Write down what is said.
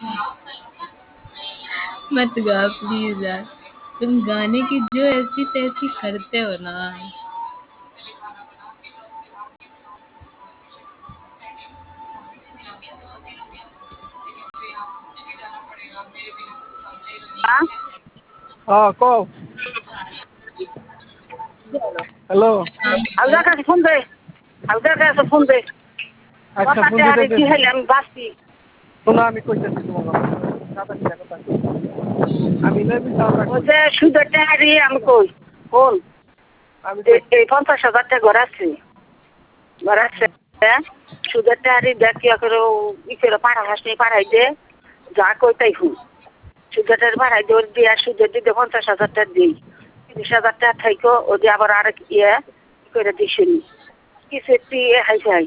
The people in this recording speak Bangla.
मत गा प्लीज यार। तुम गाने की जो ऐसी तैसी करते हो ना। हाँ हाँ कहो। हेलो। हाँ हल्दा का फोन दे हल्दा का फोन दे अच्छा কথাতে ফোন আরে দিতেছে। কি হইলে আমি বাঁচি শোনো আমি কইতেছি তোমাকে কথা কি কথা আমি নেবি তাওটা ওই কই যে সুদের টাকারি আমি কই কোন আমি কই এই 50,000 টাকা ঘর আছে সুদের টাকারি দেখি করে ই করে পাড়া হাসনি পাড়াই দে যা কই তাই হুন সুদের টাকা পাড়াই দে ওর দিয়ে সুদের দিতে 50,000 টাকা দিই 30,000 টাকা থাইকো ও দিয়ে আবার আরেক করে দিস কিছু একটি হাই